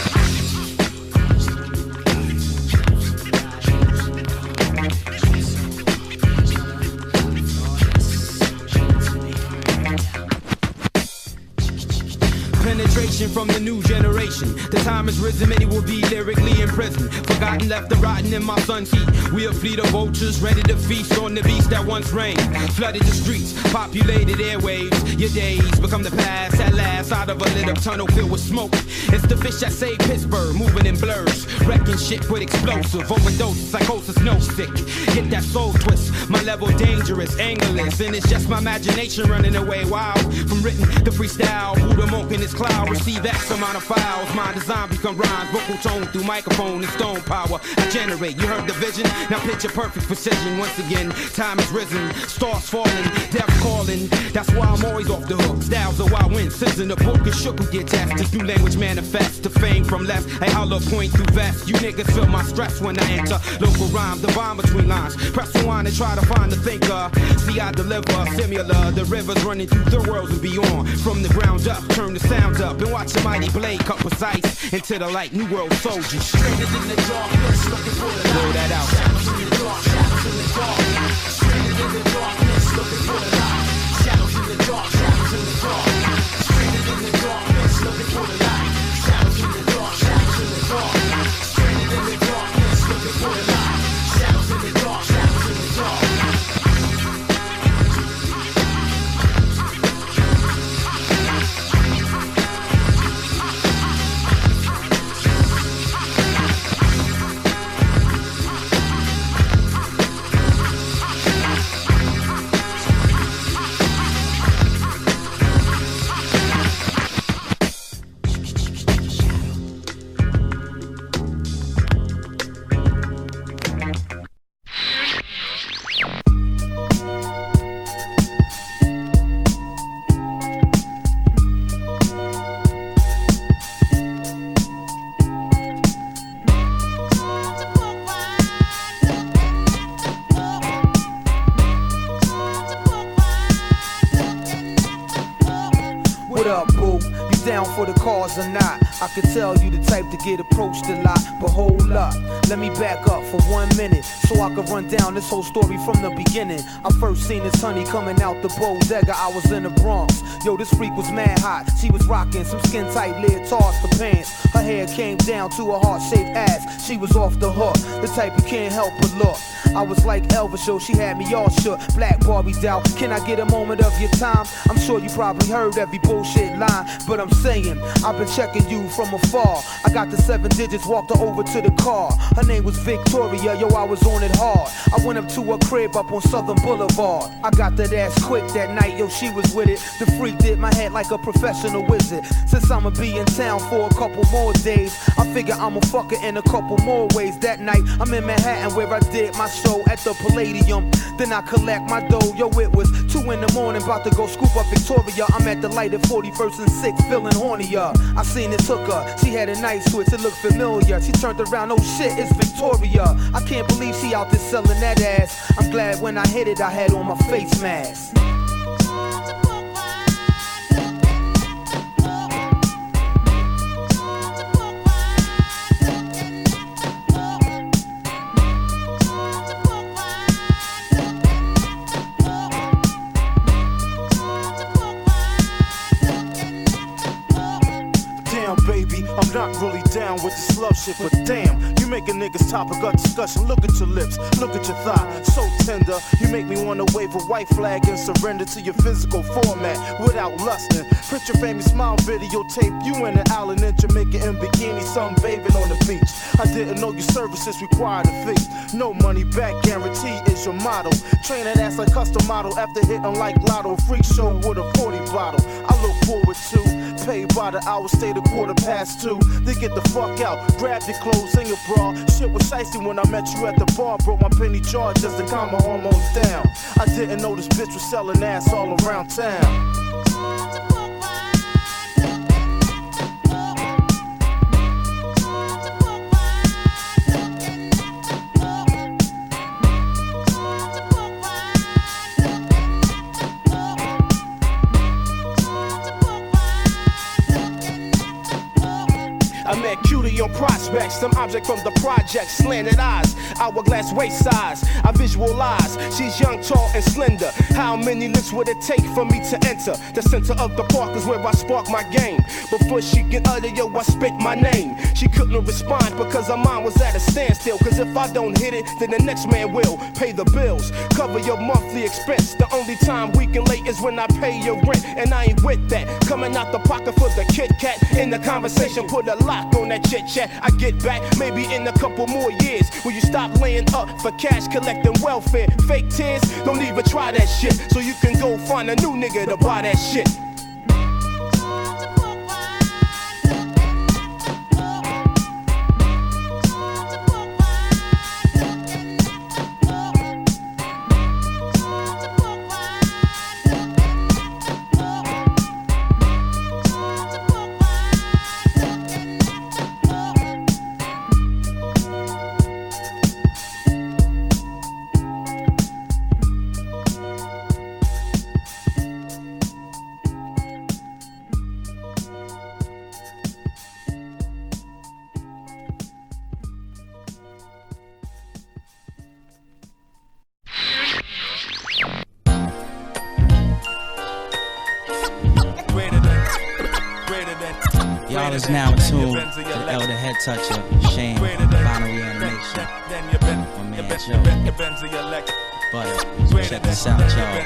Penetration from the new generation. The time has risen, many will be lyrically imprisoned. Forgotten, left the rotten in my son's heat. We a fleet of vultures, ready to feast on the beast that once reigned. Flooded the streets, populated airwaves. Your days become the past at last, out of a lit up tunnel filled with smoke. It's the fish that saved Pittsburgh, moving in blurs. Wrecking shit with explosive, overdose, psychosis, no sick. Get that soul twist, my level dangerous, angerless. And it's just my imagination running away wild. From written to freestyle, Buddha monk in his cloud. Receive X amount of files, my design become rhymes. Vocal tone through microphone and stone power. I generate, you heard the vision? Now picture perfect precision. Once again, time has risen, stars falling, death calling. That's why I'm always off the hook. Styles of wild winds, sins in the book and shook who get tested. This new language manifests to fame from left. A hollow point through vest. You niggas feel my stress when I enter. Local rhyme, divine between lines. Press rewind and try to find the thinker. See, I deliver similar. The rivers running through the worlds and beyond. From the ground up, turn the sound up and watch the mighty blade cut precise into the light. New world soldiers. Stranded in the darkness, looking for the light. Blow that out. Shadows in the dark, shadows in the dark. Stranded in the darkness, looking for the light. Shadows in the dark, shadows in the dark. Stranded in the darkness, looking for the light. Shadows in the dark, shadows in the dark. Stranded in the darkness, looking for the light. Shadows in the dark, shadows in the dark. What up, boo? You down for the cause or not? I could tell you the type to get approached a lot, but hold up, let me back up for 1 minute so I could run down this whole story from the beginning. I first seen this honey coming out the bodega. I was in the Bronx. Yo, this freak was mad hot. She was rocking some skin-tight leotards for pants. Her hair came down to her heart-shaped ass. She was off the hook, the type you can't help but look. I was like Elvis, yo, she had me all shook. Black Barbie doll, can I get a moment of your time? I'm sure you probably heard every bullshit line, but I'm saying, I've been checking you from afar. I got the 7 digits, walked her over to the car. Her name was Victoria, yo, I was on it hard. I went up to her crib up on Southern Boulevard. I got that ass quick that night, yo, she was with it. The freak did my head like a professional wizard. Since I'ma be in town for a couple more days, I figure I'ma fuck her in a couple more ways. That night, I'm in Manhattan where I did my show at the Palladium. Then I collect my dough, yo, it was 2 in the morning, about to go scoop up Victoria. I'm at the light at 41st and 6th, feeling hornier. I seen this hooker, she had a nice switch, it looked familiar. She turned around, oh shit, it's Victoria. I can't believe she out there selling that ass. I'm glad when I hit it, I had on my face mask. Baby, I'm not really down with this love shit, but damn, you make a nigga's topic of discussion. Look at your lips, look at your thigh, so tender. You make me wanna wave a white flag and surrender to your physical format without lusting. Picture famous smile videotape, you in an island in Jamaica in bikini, sunbathing on the beach. I didn't know your services required a fee. No money back guarantee is your motto. Train that ass like custom model after hitting like Lotto. Freak show with a 40 bottle. I look forward to paid by the hour, stay the 2:15. Then get the fuck out, grab your clothes and your bra. Shit was shiesty when I met you at the bar. Broke my penny jar just to calm my hormones down. I didn't know this bitch was selling ass all around town. I met Cutie on prospects, some object from the project, slanted eyes, hourglass waist size. I visualize, she's young, tall, and slender. How many licks would it take for me to enter? The center of the park is where I spark my game. Before she can utter, yo, I spit my name. She couldn't respond because her mind was at a standstill. Cause if I don't hit it, then the next man will pay the bills, cover your monthly expense. The only time we can late is when I pay your rent, and I ain't with that. Coming out the pocket for the Kit Kat. In the conversation, put a lock on that chit chat. I get back maybe in a couple more years. Will you stop laying up for cash, collecting welfare? Fake tears, don't even try that shit. So you can go find a new nigga to buy that shit. Y'all is now tuned to the Elder Head Toucher, Shane, Final Reanimation. My man Joe, Butter. Check this out, y'all.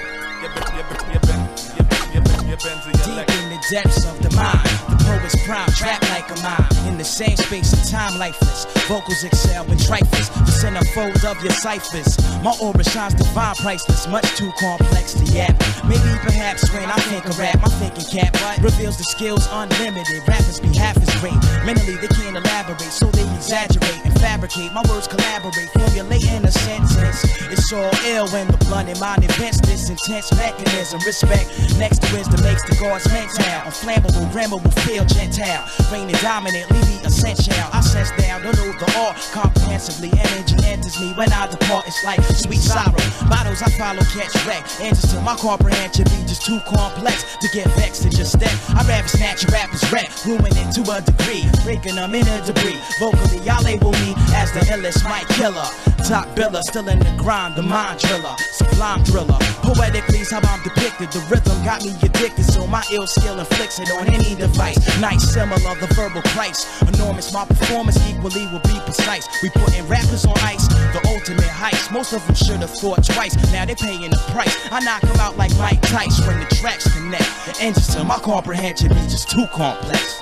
Deep in the depths of the mind, the poet's prime, trapped like a mime. In the same space of time, lifeless. Vocals excel in trifles, the centerfold of your ciphers. My aura shines divine, priceless, much too complex to yap. Maybe perhaps when I think of rap, my thinking cap reveals the skills unlimited. Rappers be half as great. Mentally they can't elaborate, so they exaggerate and fabricate. My words collaborate, formulating a sentence. It's all ill when the blunt in mind invents this intense mechanism. Respect next to wisdom makes the guards mental. Unflammable, grammable, feel gentile. Reigning dominant, leave me essential. I sense down, don't know the all comprehensively. Energy enters me when I depart. It's like sweet sorrow. Bottles I follow, catch wreck. Answers to my comprehension be just too complex to get vexed and just step. I'd rather snatch a rapper's rap, ruin it to a degree, breaking them in a debris. Vocally, y'all label me as the illest mic killer. Top biller, still in the grind, the mind driller, sublime thriller. Poetically is how I'm depicted. The rhythm got me addicted, so my ill skill inflicts it on any device. Nice, similar, the verbal price. Enormous, my performance equally will be precise. We putting rappers on ice, the ultimate heist. Most of them should have thought twice, now they paying the price. I knock them out like Mike Tyson when the tracks connect. The engines to my comprehension be just too complex.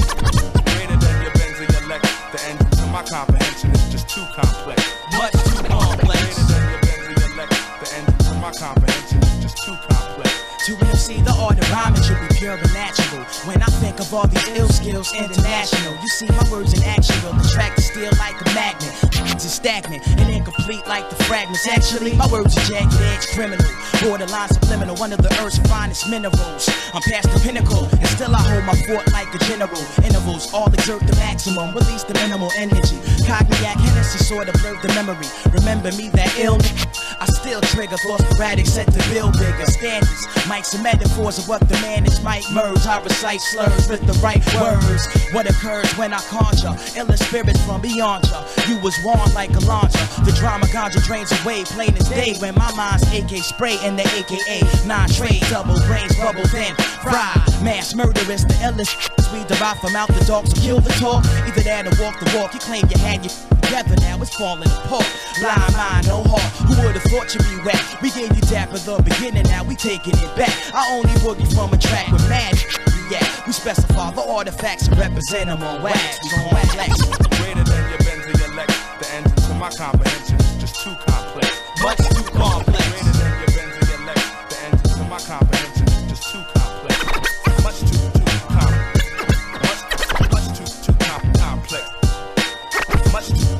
Greater than your Benz or your Lex. The engine to my comprehension is just too complex. Much too complex. Greater than your Benz or your Lex. The engine to my comprehension is just too complex. To MC, the art of rhyming should be pure and natural. When I think of all these ill skills, international. You see my words in action will attract the steel like a magnet. It's stagnant and incomplete like the fragments. Actually, my words are jagged edge criminal. Borderline subliminal, one of the earth's finest minerals. I'm past the pinnacle, and still I hold my fort like a general. Intervals, all exert the maximum, release the minimal energy. Cognac, Hennessy sort of blurred the memory. Remember me, that ill I still trigger thoughts sporadic, set to build bigger standards. Mics and metaphors of what the man is might merge. I recite slurs with the right words. What occurs when I conjure illest spirits from beyond ya. You was warned like a launcher. The drama ganja drains away, plain as day. When my mind's AK spray in the AKA 9 trade, double brains, bubble then fry. Mass murderous, the illest we derive from out the dark. So kill the talk, either that or walk the walk. You claim you had your together, now it's falling apart. Blind mind, no heart. Who would've thought you'd be wet? We gave you dap at the beginning, now we taking it back. I only boogie from a track with mad. Yeah, we specify the artifacts and represent them on wax. We gon' flex. Greater than your Benz or your Lex. The engine to my comprehension is just too complex. Much too complex. Greater than your Benz or your Lex. The engine to my comprehension is just too complex. Much too complex. Much too complex. Much too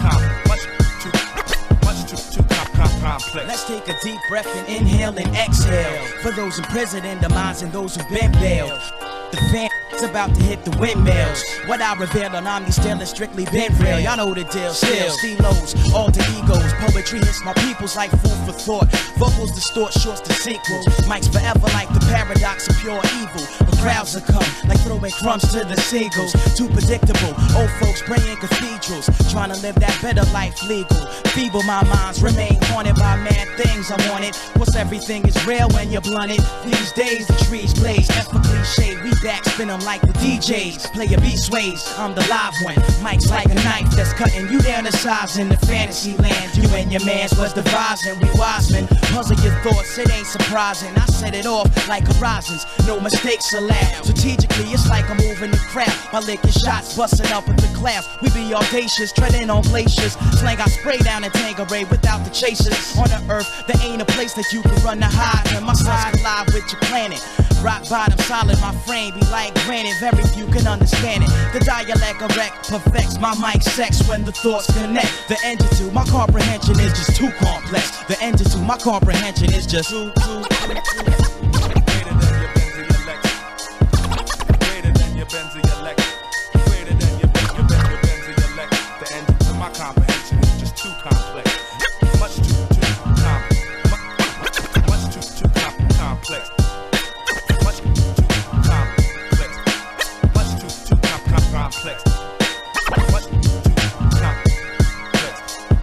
complex. Let's take a deep breath and inhale and exhale. For those imprisoned in the minds and those who've been bailed. The fan's about to hit the windmills. What I reveal on Omni still is strictly been real. Y'all know the deal. Still, stilos, alter egos. Poetry hits my peoples like food for thought. Vocals distort shorts to sequels. Mics forever like the paradox of pure evil. But crowds will come like throwing crumbs to the seagulls. Too predictable. Old folks praying cathedrals. Trying to live that better life legal. Feeble my minds remain haunted by mad things I wanted. What's everything is real when you're blunted. These days the trees blaze. F for cliche. We back spin them like the DJs. Play a beat sways. I'm the live one. Mike's like a knife that's cutting you down to size in the fantasy land. You and your mans was devising. We wise men. Puzzle your thoughts. It ain't surprising. I set it off like horizons. No mistakes allowed. Strategically, it's like I'm moving the crowd. My licking shots busting up with the clouds. We be audacious, treading on glaciers. Slang I spray down in Tangeray without the chasers. On the earth, there ain't a place that you can run to hide. And my side collide with your planet. Rock bottom solid, my frame be like granite. Very few can understand it. The dialect of wreck perfects my mic sex when the thoughts connect. The engine to my comprehension is just too complex. The engine to my comprehension is just too. Greater than your Benz or your Lex. Greater than your Benz or your Lex. Greater than your Benz or your Lex. The engine to my comprehension is just too complex. Much too complex. Much too complex. Much too complex. Much too complex. Much too complex.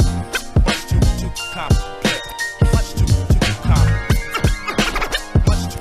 Much too complex. Much too complex. Much too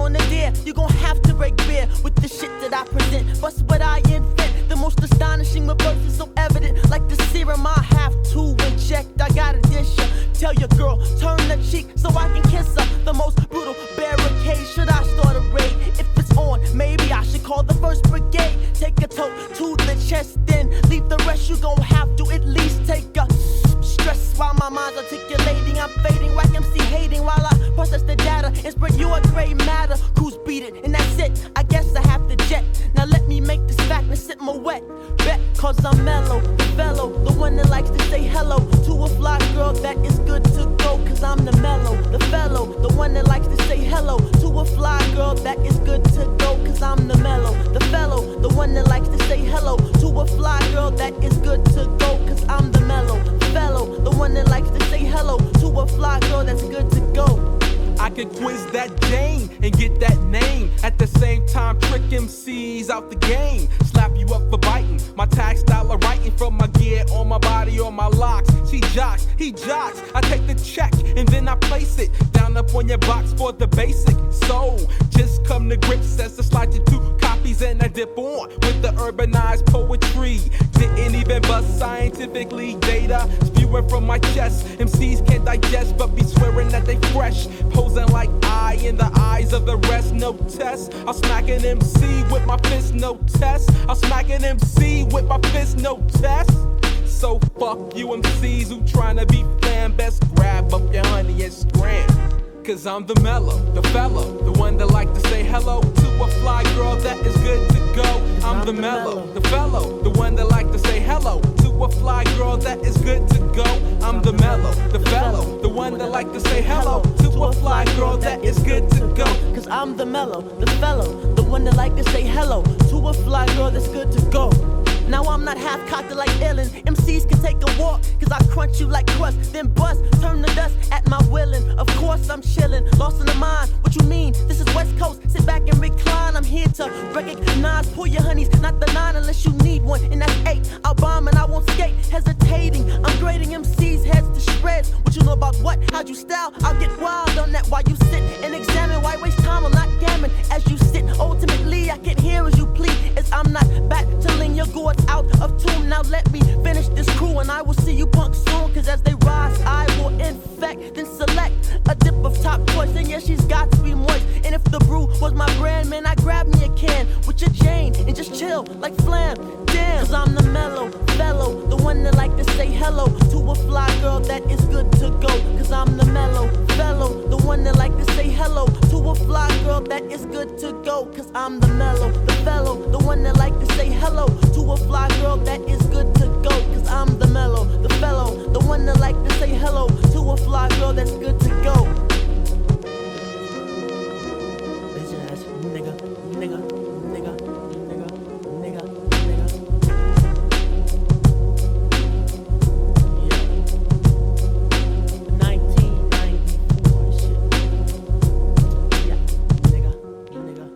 on the dare. You gon' have to break beer with the shit that I present. Bust what I invent. The most astonishing reverse is so evident. Like the serum I have to inject. I gotta dish ya. Tell your girl, turn the cheek so I can kiss her. The most brutal barricade. Should I start a raid? If it's on, maybe I should call the first brigade. Take a toe to the chest, then leave the rest. You gon' have to at least take a stress while my mind's articulating. I'm fading, whack MC hating while I process the data and spread your gray matter. Crews beat it, and that's it. I guess I have to jet. Now let me make this fact and sit my wet. Bet, cause I'm mellow, the fellow, the one that likes to say hello to a fly girl that is good to go. Cause I'm the mellow, the fellow, the one that likes to say hello to a fly girl that is good to go. Cause I'm the mellow, the fellow, the one that likes to say hello to a fly girl that is good to go. Cause I'm the mellow, fellow, the one that likes to say hello to a fly girl that's good to go. I could quiz that Jane and get that name. At the same time, trick MCs out the game. Slap you up for biting. My tag style of writing from my gear on my body or my locks. She jocks, he jocks. I take the check and then I place it down up on your box for the basic. So just come to grips as I slide you 2 copies and I dip on with the urbanized poetry. Didn't even bust scientifically data spewing from my chest. MCs can't digest but be swearing that they fresh. Posing like I in the eyes of the rest, no test. I'll smack an MC with my fist, no test. I'll smack an MC with my fist, no test. So fuck you MCs who tryna be fan best. Grab up your honey and scram. Cause I'm the mellow, the fellow, the one that like to say hello to a fly girl that is good to go. I'm the mellow, the fellow, the one that like to say hello to a fly girl that is good to go. I'm the mellow, the fellow, the one that like to say hello to a fly girl that is good to go. Cause I'm the mellow, the fellow, the one that like to say hello to a fly girl that's good to go. Now I'm not half-cocked like Illin. MCs can take a walk, cause I crunch you like crust, then bust, turn the dust at my willin'. Of course I'm chillin', lost in the mind. What you mean? This is West Coast, sit back and recline. I'm here to recognize, pull your honeys, not the 9 unless you need one, and that's 8. I'll bomb and I won't skate, hesitating. I'm grading MCs heads to shreds. What you know about what? How'd you style? I'll get wild on that while you sit and examine. Why waste time? I'm not gammon as you sit. Ultimately I can hear as you plead, as I'm not battling your gourds out of tune. Now let me finish this crew and I will see you punks soon. Cause as they rise I will infect, then select a dip of top choice. And yeah, she's got to be moist. And if the brew was my brand, man, I grab me a can with your Jane and just chill like flam. Damn, cause I'm the mellow fellow, the one that like to say hello to a fly girl that is good to go. Cause I'm the mellow fellow, the one that like to say hello to a fly girl that is good to go. Cause I'm the mellow, the fellow, the one that like to say hello to a fly girl that is good to go. Cause I'm the mellow, the fellow, the one that like to say hello to a fly girl that's good to go. Bitch ass nigga, nigga, nigga, nigga, nigga, nigga. Yeah. 1994 shit. Yeah, nigga, nigga.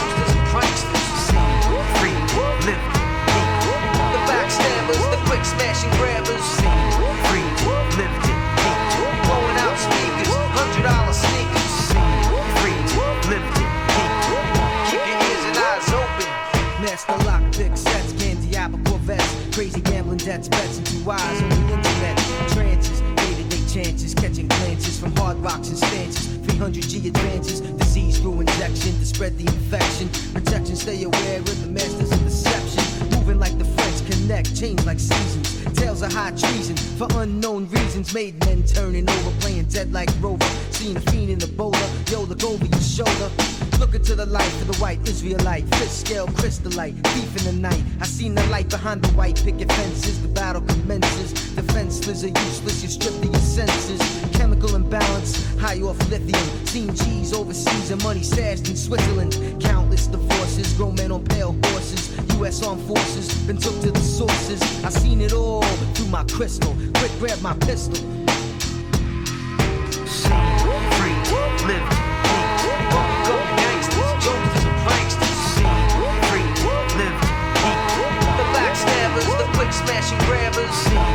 Quick smash. Crazy gambling debts, bets, and 2 eyes on the internet. Trances, day-to-day chances, catching glances from hard rocks and stances. 300G advances, disease through injection to spread the infection. Protection, stay aware of the masters of deception. Moving like the French connect, change like seasons. Tales of high treason for unknown reasons. Made men turning over, playing dead like Rover. Seeing a fiend in the bowler, yo, look over your shoulder. Look into the life of the white Israelite. Fish scale crystallite, thief in the night. I seen the light behind the white picket fences. The battle commences. Defenseless or useless, you're stripped of your senses. Chemical imbalance, high off lithium. Seen G's overseas and money stashed in Switzerland. Countless divorces, grown men on pale horses. U.S. Armed Forces, been took to the sources. I seen it all through my crystal. Quick, grab my pistol. See, free, live, go gangsters, jokers and pranksters. See, free, live, the backstabbers, the quick smashing grabbers. See,